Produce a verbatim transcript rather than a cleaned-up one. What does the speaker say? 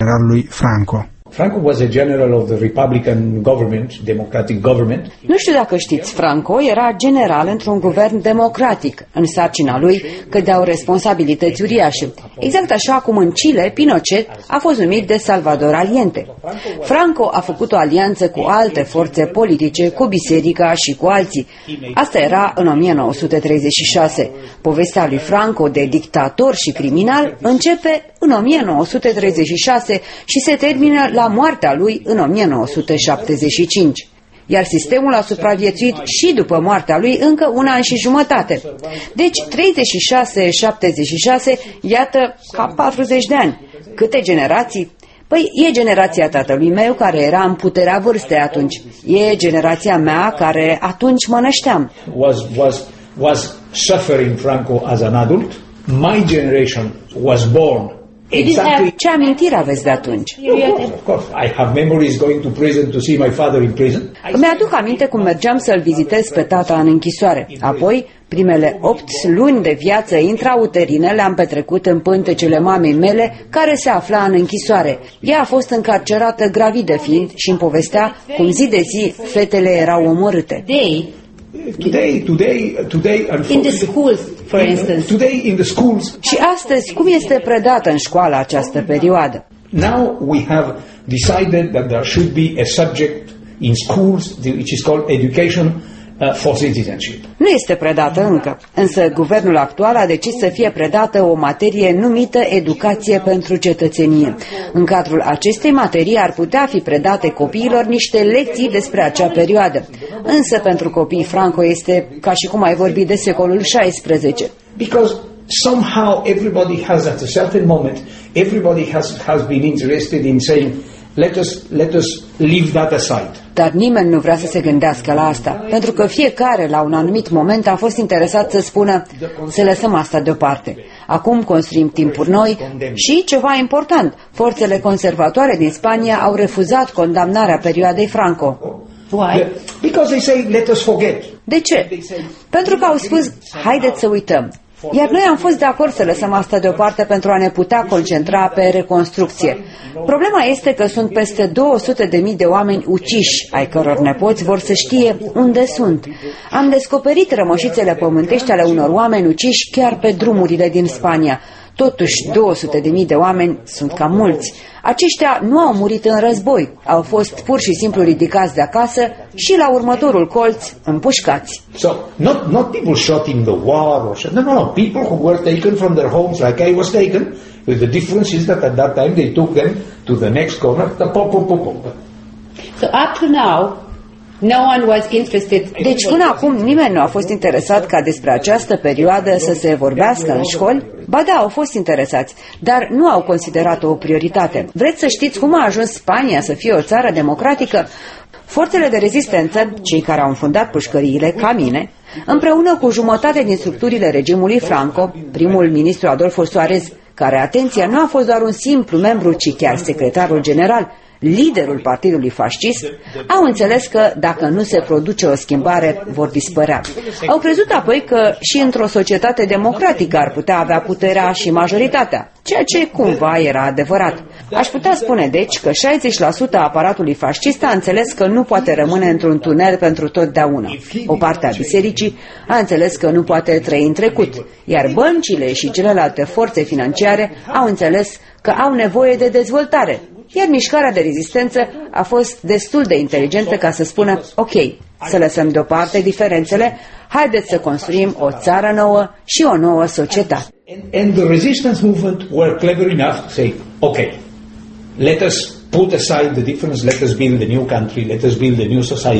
generalului Franco. Franco was a general of the Republican government, democratic government. Nu știu dacă știți, Franco era general într-un guvern democratic. În sarcina lui cădeau responsabilități uriașe. Exact așa cum în Chile, Pinochet a fost numit de Salvador Allende. Franco a făcut o alianță cu alte forțe politice, cu biserica și cu alții. Asta era în o mie nouă sute treizeci și șase. Povestea lui Franco de dictator și criminal începe în o mie nouă sute treizeci și șase și se termină la moartea lui în o mie nouă sute șaptezeci și cinci. Iar sistemul a supraviețuit și după moartea lui încă un an și jumătate. Deci treizeci și șase șaptezeci și șase, iată, ca patruzeci de ani. Câte generații? Păi e generația tatălui meu care era în puterea vârstei atunci. E generația mea care atunci mă nășteam. Was, was, was suffering Franco as an adult. My generation was born. Exactly. Ce amintiri aveți de atunci? Of course, I have memories going to prison to see my father in prison. Îmi aduc aminte cum mergeam să-l vizitez pe tata în închisoare. Apoi, primele opt luni de viață intrauterină le-am petrecut în pântecele mamei mele, care se afla în închisoare. Ea a fost încarcerată gravidă fiind și îmi povestea cum zi de zi fetele erau omorâte. Today, today, today, in the schools, for instance. Today in the schools. Și astăzi, cum este predată în școală această perioadă? Now we have decided that there should be a subject in schools which is called education uh, for citizenship. Nu este predată încă, însă guvernul actual a decis să fie predată o materie numită educație pentru cetățenie. În cadrul acestei materii ar putea fi predate copiilor niște lecții despre acea perioadă. Însă pentru copii Franco este ca și cum ai vorbit de secolul șaisprezece. Because somehow everybody has at a certain moment, everybody has, has been interested in saying, let us, let us leave that aside. Dar nimeni nu vrea să se gândească la asta, pentru că fiecare la un anumit moment a fost interesat să spună să lăsăm asta deoparte. Acum construim timpuri noi și, ceva important, forțele conservatoare din Spania au refuzat condamnarea perioadei Franco. Why? Because they say, let us forget. De ce? Pentru că au spus, haideți să uităm. Iar noi am fost de acord să lăsăm asta deoparte pentru a ne putea concentra pe reconstrucție. Problema este că sunt peste două sute de mii de oameni uciși, ai căror nepoți vor să știe unde sunt. Am descoperit rămășițele pământești ale unor oameni uciși chiar pe drumurile din Spania. Totuși, două sute de mii de oameni sunt cam mulți. Aceștia nu au murit în război, au fost pur și simplu ridicați de acasă și la următorul colț împușcați. So, not, not people shot in the war or shot, no, no, no, people who were taken from their homes like I was taken, with the difference is that at that time they took them to the next corner, pop, pop, pop, pop. So up to now, no one was interested. Deci până acum nimeni nu a fost interesat ca despre această perioadă să se vorbească în școli? Ba da, au fost interesați, dar nu au considerat-o o prioritate. Vreți să știți cum a ajuns Spania să fie o țară democratică? Forțele de rezistență, cei care au înfundat pușcăriile, ca mine, împreună cu jumătate din structurile regimului Franco, primul ministru Adolfo Suarez, care, atenție, nu a fost doar un simplu membru, ci chiar secretarul general, liderul partidului fascist, au înțeles că dacă nu se produce o schimbare, vor dispărea. Au crezut apoi că și într-o societate democratică ar putea avea puterea și majoritatea, ceea ce cumva era adevărat. Aș putea spune deci că șaizeci la sută a aparatului fascist a înțeles că nu poate rămâne într-un tunel pentru totdeauna. O parte a bisericii a înțeles că nu poate trăi în trecut, iar băncile și celelalte forțe financiare au înțeles că au nevoie de dezvoltare. Iar mișcarea de rezistență a fost destul de inteligentă ca să spună, ok, să lăsăm deoparte diferențele, haideți să construim o țară nouă și o nouă societate. And the resistance movement were clever enough to say, okay, let us put aside the difference, let us build a new country, let us build a new society.